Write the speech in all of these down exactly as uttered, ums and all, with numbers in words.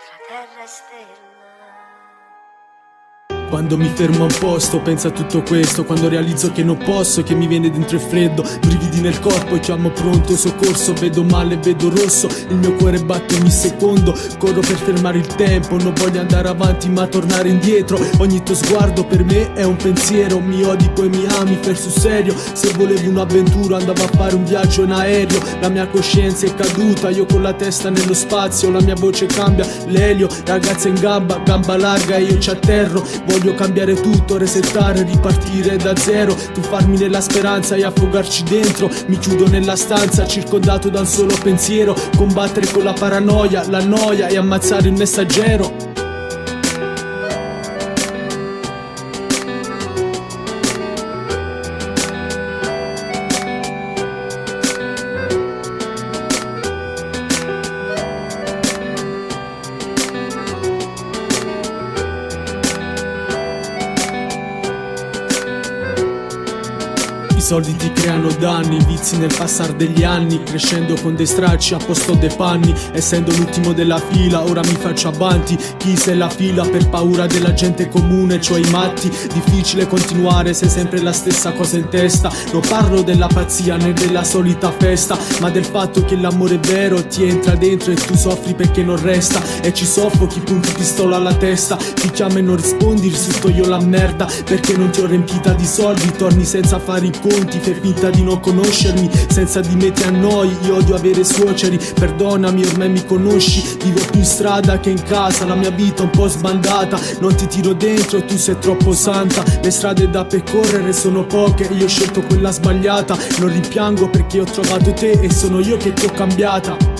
tra terra e stella. Quando mi fermo a un posto penso a tutto questo, quando realizzo che non posso, che mi viene dentro il freddo, brividi nel corpo e chiamo pronto soccorso. Vedo male, vedo rosso, il mio cuore batte ogni secondo. Corro per fermare il tempo, non voglio andare avanti ma tornare indietro. Ogni tuo sguardo per me è un pensiero, mi odi poi mi ami, fer sul serio. Se volevo un'avventura andavo a fare un viaggio in aereo. La mia coscienza è caduta, io con la testa nello spazio, la mia voce cambia, l'elio. Ragazza in gamba, gamba larga e io ci atterro. Voglio cambiare tutto, resettare, ripartire da zero. Tuffarmi nella speranza e affogarci dentro. Mi chiudo nella stanza, circondato da un solo pensiero. Combattere con la paranoia, la noia e ammazzare il messaggero. I soldi ti creano danni, vizi nel passare degli anni. Crescendo con dei stracci a posto dei panni. Essendo l'ultimo della fila, ora mi faccio avanti. Chi se la fila per paura della gente comune, cioè i matti. Difficile continuare se sempre la stessa cosa in testa. Non parlo della pazzia né della solita festa, ma del fatto che l'amore vero ti entra dentro e tu soffri perché non resta. E ci soffochi, punti pistola alla testa. Ti chiama e non rispondi, risulto io la merda perché non ti ho riempita di soldi. Torni senza fare i conti, fai finta di non conoscermi, senza di me ti annoi. Io odio avere suoceri, perdonami ormai mi conosci. Vivo più in strada che in casa, la mia vita è un po' sbandata. Non ti tiro dentro, tu sei troppo santa. Le strade da percorrere sono poche, io ho scelto quella sbagliata. Non rimpiango perché ho trovato te e sono io che ti ho cambiata.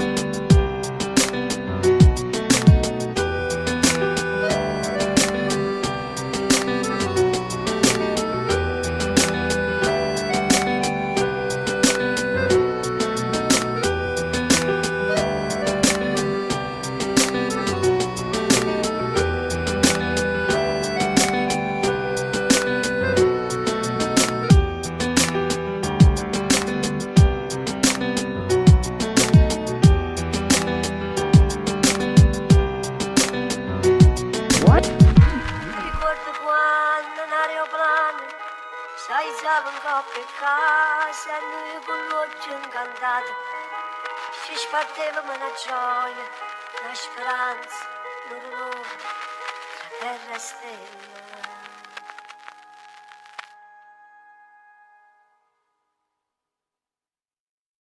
Sai, siamo in coppia e casa, e noi con l'occhio incantato ci spartevamo una gioia, una speranza, l'orologio tra terra e stella.